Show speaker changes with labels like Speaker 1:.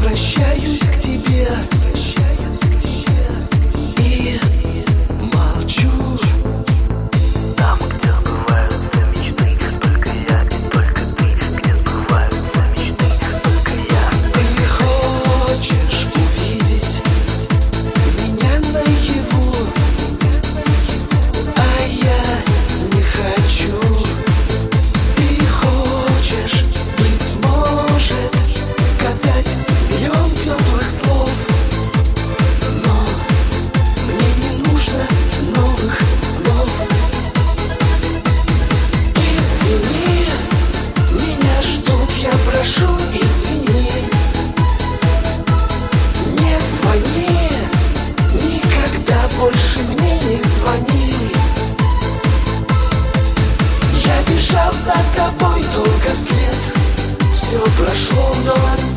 Speaker 1: возвращаюсь к тебе и молчу.
Speaker 2: Там, где сбываются мечты, только я и только ты. Где сбываются мечты, только я.
Speaker 1: Ты хочешь увидеть меня наяву, а я не хочу. Ты хочешь, быть может, сказать миллион теплых слов, но мне не нужно новых слов. Извини, меня ждут, я прошу, извини. Не звони, никогда больше мне не звони. Я бежал за тобой долго вслед, все прошло, но осталось